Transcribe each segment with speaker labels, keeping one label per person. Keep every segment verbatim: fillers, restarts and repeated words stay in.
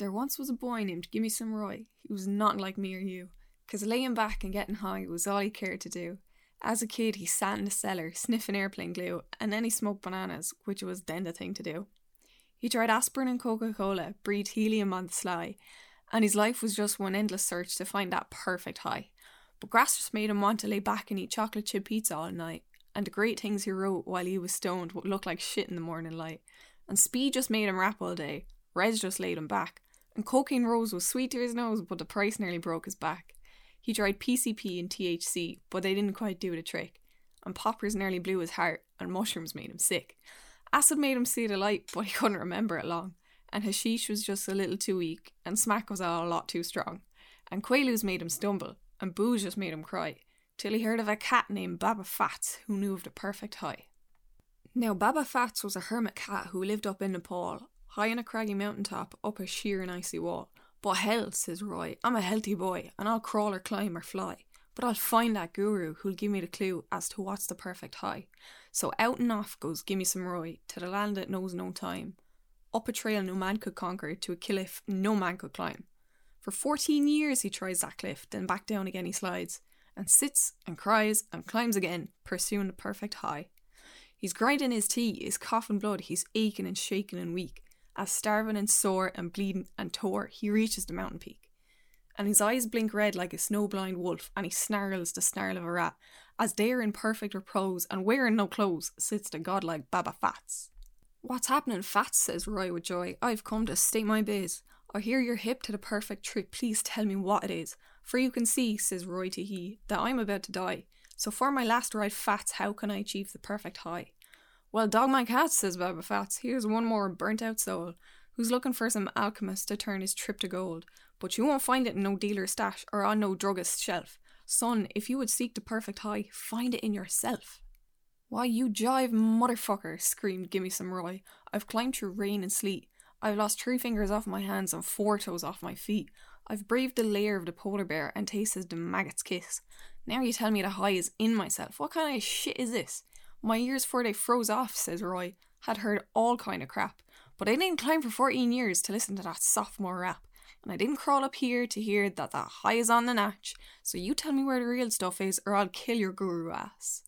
Speaker 1: There once was a boy named Gimme Some Roy. He was not like me or you, cause laying back and getting high was all he cared to do. As a kid, he sat in the cellar, sniffing airplane glue, and then he smoked bananas, which was then the thing to do. He tried aspirin and Coca-Cola, breathed helium on the sly, and his life was just one endless search to find that perfect high. But grass just made him want to lay back and eat chocolate chip pizza all night, and the great things he wrote while he was stoned would look like shit in the morning light. And speed just made him rap all day, Rez just laid him back, and Cocaine Rose was sweet to his nose, but the price nearly broke his back. He tried P C P and T H C, but they didn't quite do the trick, and poppers nearly blew his heart, and mushrooms made him sick. Acid made him see the light, but he couldn't remember it long, and hashish was just a little too weak, and smack was all a lot too strong, and Quaaludes made him stumble, and booze just made him cry, till he heard of a cat named Baba Fats who knew of the perfect high. Now Baba Fats was a hermit cat who lived up in Nepal, high on a craggy mountaintop up a sheer and icy wall. But hell, says Roy, I'm a healthy boy, and I'll crawl or climb or fly, but I'll find that guru who'll give me the clue as to what's the perfect high. So out and off goes Gimme Some Roy, to the land that knows no time, up a trail no man could conquer, to a cliff no man could climb. For fourteen years he tries that cliff, then back down again he slides, and sits and cries and climbs again, pursuing the perfect high. He's grinding his teeth, he's coughing blood, he's aching and shaking and weak, as starving and sore and bleeding and tore, he reaches the mountain peak. And his eyes blink red like a snow-blind wolf, and he snarls the snarl of a rat, as there in perfect repose and wearing no clothes sits the godlike Baba Fats. What's happening, Fats, says Roy with joy, I've come to state my biz. I hear you're hip to the perfect trick, please tell me what it is. For you can see, says Roy to he, that I'm about to die. So for my last ride, Fats, how can I achieve the perfect high? Well, dog my cat, says Baba Fats, here's one more burnt out soul, who's looking for some alchemist to turn his trip to gold. But you won't find it in no dealer's stash or on no druggist's shelf. Son, if you would seek the perfect high, find it in yourself. Why, you jive motherfucker, screamed Gimme Some Roy. I've climbed through rain and sleet. I've lost three fingers off my hands and four toes off my feet. I've braved the lair of the polar bear and tasted the maggot's kiss. Now you tell me the high is in myself. What kind of shit is this? My ears before they froze off, says Roy, had heard all kind of crap, but I didn't climb for fourteen years to listen to that sophomore rap, and I didn't crawl up here to hear that the high is on the natch, so you tell me where the real stuff is or I'll kill your guru ass.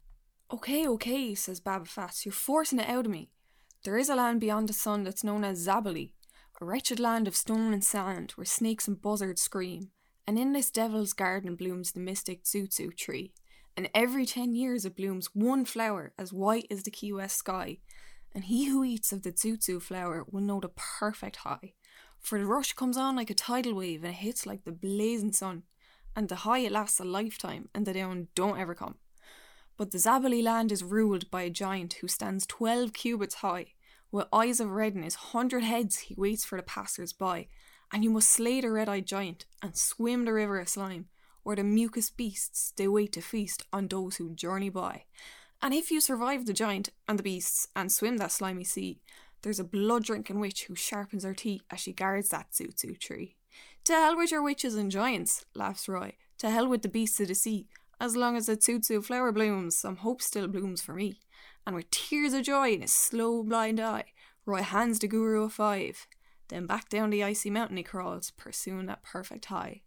Speaker 1: Okay, okay, says Baba Fats, you're forcing it out of me. There is a land beyond the sun that's known as Zabali, a wretched land of stone and sand where snakes and buzzards scream, and in this devil's garden blooms the mystic Tsutsu tree. And every ten years it blooms one flower as white as the Key West sky, and he who eats of the Tsutsu flower will know the perfect high. For the rush comes on like a tidal wave and it hits like the blazing sun, and the high it lasts a lifetime and the down don't ever come. But the Zabali land is ruled by a giant who stands twelve cubits high, with eyes of red in his hundred heads he waits for the passers-by, and you must slay the red-eyed giant and swim the river of slime, where the mucus beasts they wait to feast on those who journey by. And if you survive the giant and the beasts and swim that slimy sea, there's a blood-drinking witch who sharpens her teeth as she guards that Tsutsu tree. To hell with your witches and giants, laughs Roy. To hell with the beasts of the sea. As long as the Tsutsu flower blooms, some hope still blooms for me. And with tears of joy in his slow blind eye, Roy hands the guru a five. Then back down the icy mountain he crawls, pursuing that perfect high.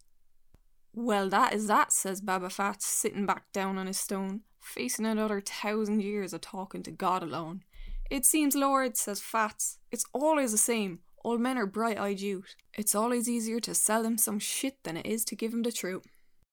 Speaker 1: Well, that is that, says Baba Fats, sitting back down on his stone, facing another thousand years of talking to God alone. It seems, Lord, says Fats, it's always the same. Old men are bright-eyed youth. It's always easier to sell them some shit than it is to give them the truth.